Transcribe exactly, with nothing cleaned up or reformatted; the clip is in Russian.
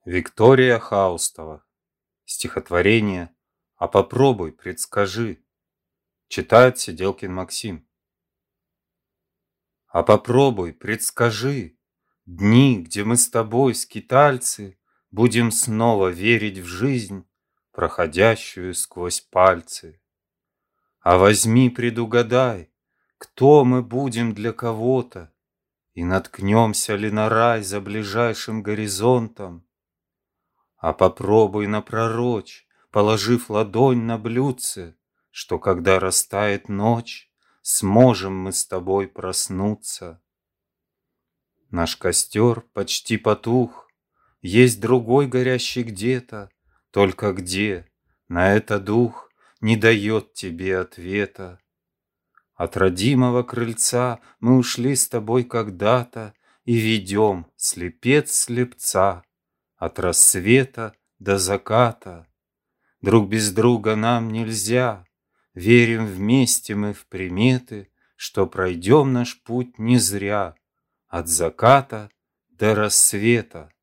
Виктория Хаустова. Стихотворение «А попробуй, предскажи». Читает Сиделкин Максим. А попробуй, предскажи дни, где мы с тобой, скитальцы, будем снова верить в жизнь, проходящую сквозь пальцы. А возьми, предугадай, кто мы будем для кого-то, и наткнемся ли на рай за ближайшим горизонтом. А попробуй напророчь, положив ладонь на блюдце, что когда растает ночь, сможем мы с тобой проснуться. Наш костер почти потух, есть другой горящий где-то, только где, на это дух не дает тебе ответа. От родимого крыльца мы ушли с тобой когда-то и ведем слепец слепца от рассвета до заката. Друг без друга нам нельзя, верим вместе мы в приметы, что пройдем наш путь не зря от заката до рассвета.